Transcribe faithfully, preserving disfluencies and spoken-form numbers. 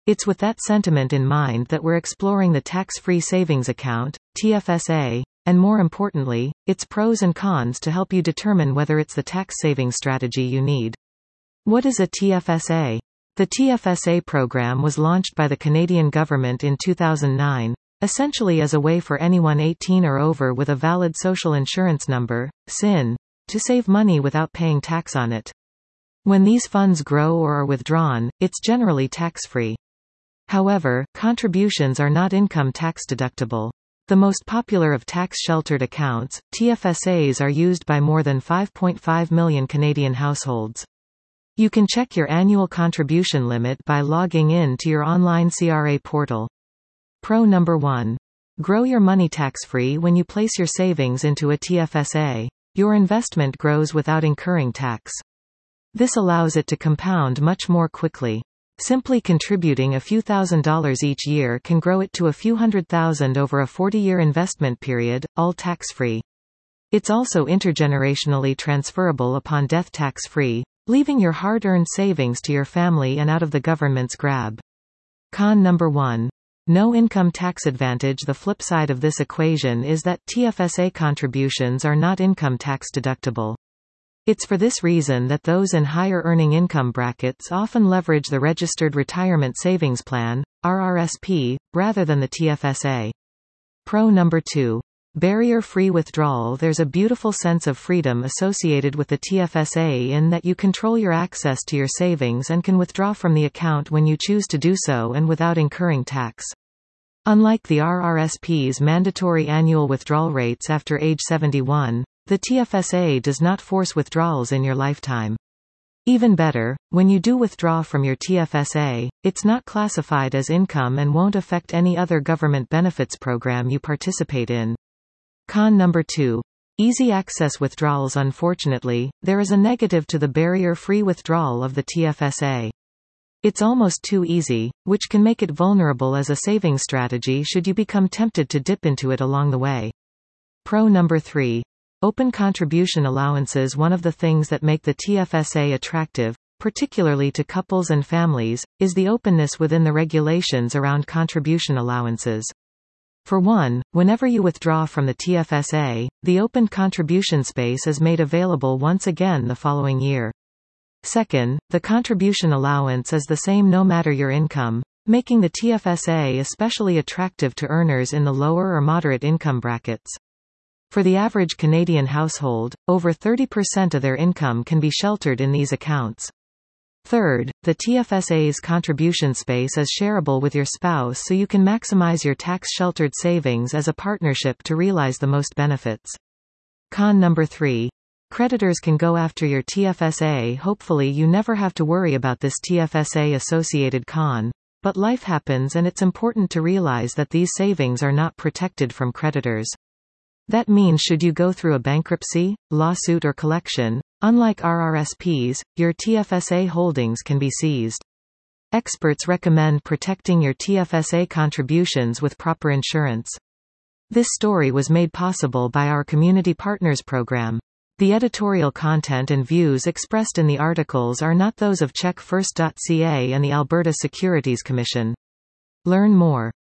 It's with that sentiment in mind that we're exploring the tax-free savings account, T F S A, and more importantly, its pros and cons to help you determine whether it's the tax-saving strategy you need. What is a T F S A? The T F S A program was launched by the Canadian government in two thousand nine, essentially as a way for anyone eighteen or over with a valid social insurance number, S I N, to save money without paying tax on it. When these funds grow or are withdrawn, it's generally tax-free. However, contributions are not income tax deductible. The most popular of tax-sheltered accounts, T F S As are used by more than five point five million Canadian households. You can check your annual contribution limit by logging in to your online C R A portal. Pro number one. Grow your money tax-free. When you place your savings into a T F S A, your investment grows without incurring tax. This allows it to compound much more quickly. Simply contributing a few thousand dollars each year can grow it to a few hundred thousand over a forty-year investment period, all tax-free. It's also intergenerationally transferable upon death tax-free, leaving your hard-earned savings to your family and out of the government's grab. Con number one. No income tax advantage. The flip side of this equation is that T F S A contributions are not income tax deductible. It's for this reason that those in higher earning income brackets often leverage the Registered Retirement Savings Plan, R R S P, rather than the T F S A. Pro number two. Barrier-free withdrawal. There's a beautiful sense of freedom associated with the T F S A in that you control your access to your savings and can withdraw from the account when you choose to do so and without incurring tax. Unlike the R R S P's mandatory annual withdrawal rates after age seventy-one, the T F S A does not force withdrawals in your lifetime. Even better, when you do withdraw from your T F S A, it's not classified as income and won't affect any other government benefits program you participate in. Con number two. Easy access withdrawals. Unfortunately, there is a negative to the barrier-free withdrawal of the T F S A. It's almost too easy, which can make it vulnerable as a savings strategy should you become tempted to dip into it along the way. Pro number three. Open contribution allowances. One of the things that make the T F S A attractive, particularly to couples and families, is the openness within the regulations around contribution allowances. For one, whenever you withdraw from the T F S A, the opened contribution space is made available once again the following year. Second, the contribution allowance is the same no matter your income, making the T F S A especially attractive to earners in the lower or moderate income brackets. For the average Canadian household, over thirty percent of their income can be sheltered in these accounts. Third, the T F S A's contribution space is shareable with your spouse, so you can maximize your tax-sheltered savings as a partnership to realize the most benefits. Con number three. Creditors can go after your T F S A. Hopefully you never have to worry about this T F S A-associated con, but life happens and it's important to realize that these savings are not protected from creditors. That means should you go through a bankruptcy, lawsuit or collection, unlike R R S Ps, your T F S A holdings can be seized. Experts recommend protecting your T F S A contributions with proper insurance. This story was made possible by our Community Partners program. The editorial content and views expressed in the articles are not those of check first dot C A and the Alberta Securities Commission. Learn more.